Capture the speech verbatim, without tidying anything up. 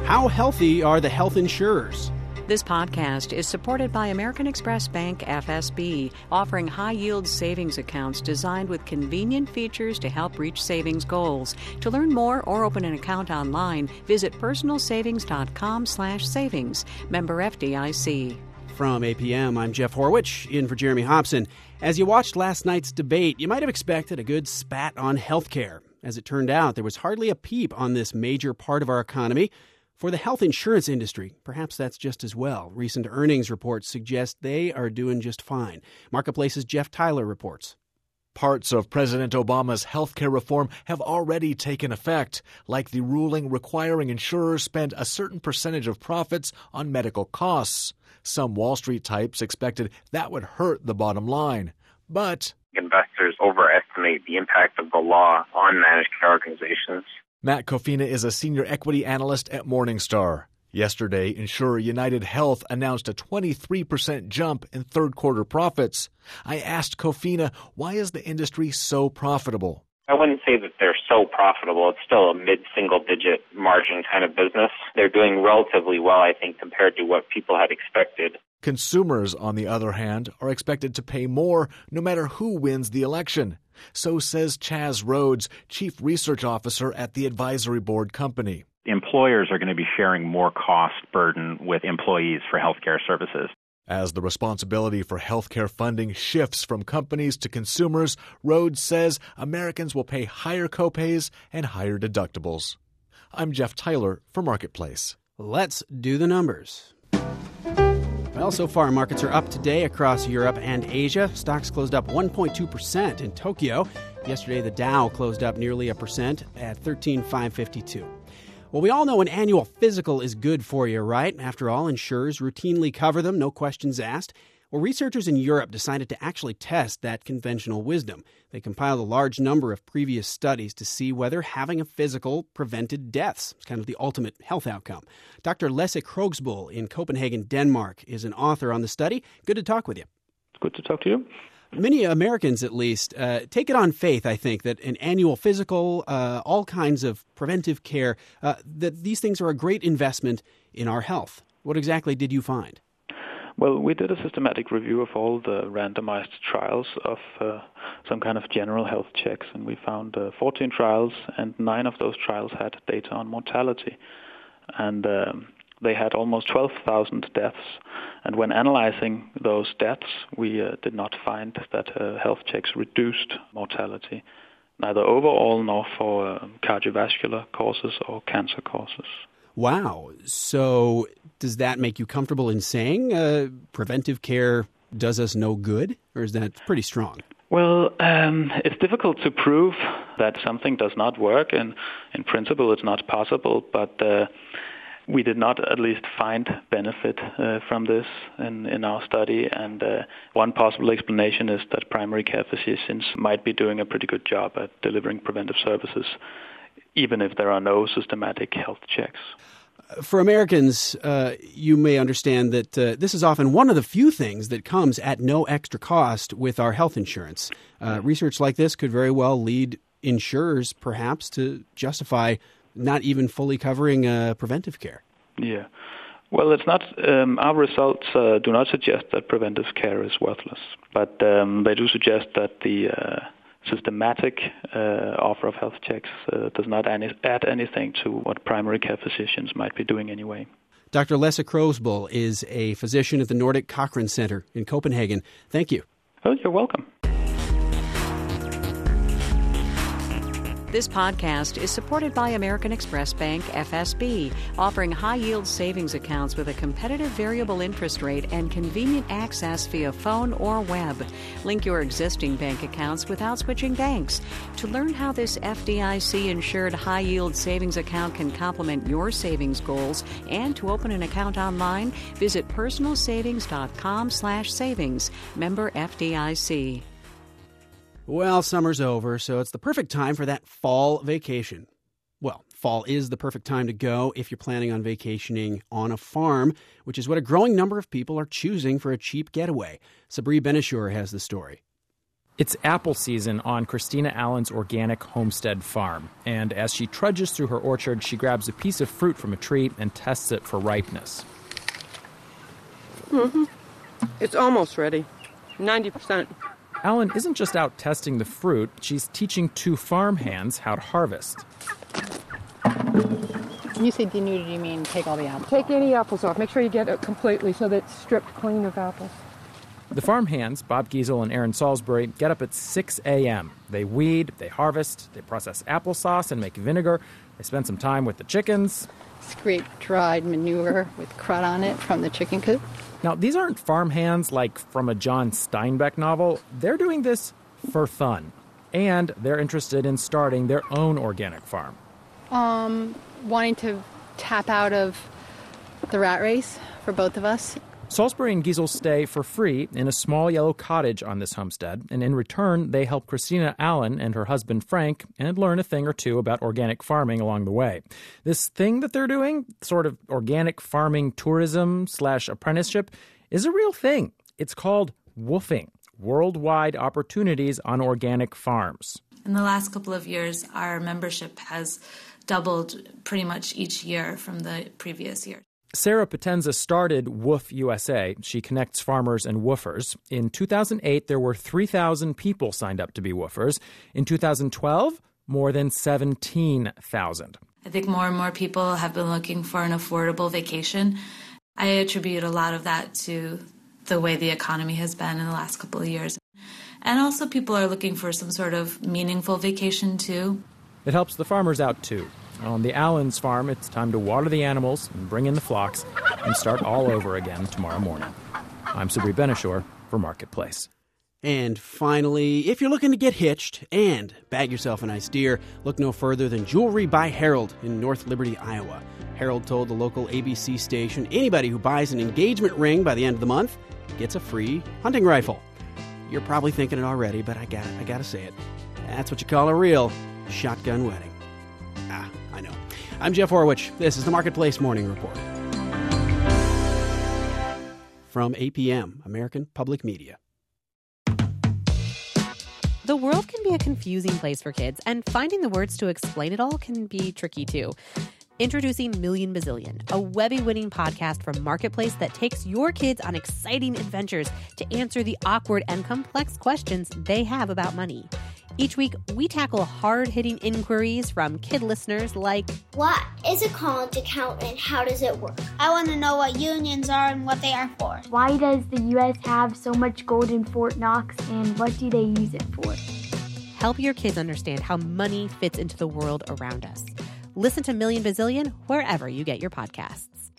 How healthy are the health insurers? This podcast is supported by American Express Bank F S B, offering high-yield savings accounts designed with convenient features to help reach savings goals. To learn more or open an account online, visit personalsavings.com slash savings. Member F D I C. From A P M, I'm Jeff Horwich, in for Jeremy Hobson. As you watched last night's debate, you might have expected a good spat on healthcare. As it turned out, there was hardly a peep on this major part of our economy. For the health insurance industry, perhaps that's just as well. Recent earnings reports suggest they are doing just fine. Marketplace's Jeff Tyler reports. Parts of President Obama's healthcare reform have already taken effect, like the ruling requiring insurers spend a certain percentage of profits on medical costs. Some Wall Street types expected that would hurt the bottom line. But investors overestimate the impact of the law on managed care organizations. Matt Kofina is a senior equity analyst at Morningstar. Yesterday, insurer United Health announced a twenty-three percent jump in third-quarter profits. I asked Kofina, why is the industry so profitable? I wouldn't say that they're so profitable. It's still a mid-single-digit margin kind of business. They're doing relatively well, I think, compared to what people had expected. Consumers, on the other hand, are expected to pay more no matter who wins the election. So says Chaz Rhodes, Chief Research Officer at the Advisory Board Company. Employers are going to be sharing more cost burden with employees for healthcare services. As the responsibility for healthcare funding shifts from companies to consumers, Rhodes says Americans will pay higher copays and higher deductibles. I'm Jeff Tyler for Marketplace. Let's do the numbers. Well, so far, markets are up today across Europe and Asia. Stocks closed up one point two percent in Tokyo. Yesterday, the Dow closed up nearly a percent at thirteen thousand five hundred fifty-two. Well, we all know an annual physical is good for you, right? After all, insurers routinely cover them, no questions asked. Well, researchers in Europe decided to actually test that conventional wisdom. They compiled a large number of previous studies to see whether having a physical prevented deaths. It's kind of the ultimate health outcome. Doctor Lasse Krogsboll in Copenhagen, Denmark, is an author on the study. Good to talk with you. Good to talk to you. Many Americans, at least, uh, take it on faith, I think, that an annual physical, uh, all kinds of preventive care, uh, that these things are a great investment in our health. What exactly did you find? Well, we did a systematic review of all the randomized trials of uh, some kind of general health checks, and we found uh, fourteen trials, and nine of those trials had data on mortality. And um, they had almost twelve thousand deaths. And when analyzing those deaths, we uh, did not find that uh, health checks reduced mortality, neither overall nor for uh, cardiovascular causes or cancer causes. Wow. So does that make you comfortable in saying uh, preventive care does us no good? Or is that pretty strong? Well, um, it's difficult to prove that something does not work. And in principle, it's not possible. But uh, we did not at least find benefit uh, from this in, in our study. And uh, one possible explanation is that primary care physicians might be doing a pretty good job at delivering preventive services, even if there are no systematic health checks. For Americans, uh, you may understand that uh, this is often one of the few things that comes at no extra cost with our health insurance. Uh, research like this could very well lead insurers, perhaps, to justify not even fully covering uh, preventive care. Yeah. Well, it's not. Um, our results uh, do not suggest that preventive care is worthless, but um, they do suggest that the uh, systematic uh, offer of health checks uh, does not any, add anything to what primary care physicians might be doing anyway. Doctor Lasse Krogsboll is a physician at the Nordic Cochrane Center in Copenhagen. Thank you. Oh, you're welcome. This podcast is supported by American Express Bank F S B, offering high-yield savings accounts with a competitive variable interest rate and convenient access via phone or web. Link your existing bank accounts without switching banks. To learn how this F D I C-insured high-yield savings account can complement your savings goals and to open an account online, visit personalsavings.com slash savings. Member F D I C. Well, summer's over, so it's the perfect time for that fall vacation. Well, fall is the perfect time to go if you're planning on vacationing on a farm, which is what a growing number of people are choosing for a cheap getaway. Sabri Benishur has the story. It's apple season on Christina Allen's organic homestead farm. And as she trudges through her orchard, she grabs a piece of fruit from a tree and tests it for ripeness. Mm-hmm. It's almost ready. ninety percent. Allen isn't just out testing the fruit. She's teaching two farmhands how to harvest. When you say denude, do you mean take all the apples Take off? any apples off. Make sure you get it completely so that it's stripped clean of apples. The farmhands, Bob Giesel and Aaron Salisbury, get up at six a.m. They weed, they harvest, they process applesauce and make vinegar. They spend some time with the chickens. Scrape dried manure with crud on it from the chicken coop. Now, these aren't farmhands like from a John Steinbeck novel. They're doing this for fun. And they're interested in starting their own organic farm. Um, wanting to tap out of the rat race for both of us. Salisbury and Giesel stay for free in a small yellow cottage on this homestead, and in return, they help Christina Allen and her husband Frank and learn a thing or two about organic farming along the way. This thing that they're doing, sort of organic farming tourism slash apprenticeship, is a real thing. It's called WOOFing, Worldwide Opportunities on Organic Farms. In the last couple of years, our membership has doubled pretty much each year from the previous year. Sarah Potenza started Woof U S A. She connects farmers and woofers. In two thousand eight, there were three thousand people signed up to be woofers. In two thousand twelve, more than seventeen thousand. I think more and more people have been looking for an affordable vacation. I attribute a lot of that to the way the economy has been in the last couple of years. And also people are looking for some sort of meaningful vacation, too. It helps the farmers out, too. On the Allen's farm, it's time to water the animals and bring in the flocks and start all over again tomorrow morning. I'm Sabri Benishore for Marketplace. And finally, if you're looking to get hitched and bag yourself a nice deer, look no further than Jewelry by Harold in North Liberty, Iowa. Harold told the local A B C station anybody who buys an engagement ring by the end of the month gets a free hunting rifle. You're probably thinking it already, but I got I got to say it. That's what you call a real shotgun wedding. Ah, I know. I'm Jeff Horwich. This is the Marketplace Morning Report. From A P M, American Public Media. The world can be a confusing place for kids, and finding the words to explain it all can be tricky, too. Introducing Million Bazillion, a Webby-winning podcast from Marketplace that takes your kids on exciting adventures to answer the awkward and complex questions they have about money. Each week, we tackle hard-hitting inquiries from kid listeners like, what is a college account and how does it work? I want to know what unions are and what they are for. Why does the U S have so much gold in Fort Knox and what do they use it for? Help your kids understand how money fits into the world around us. Listen to Million Bazillion wherever you get your podcasts.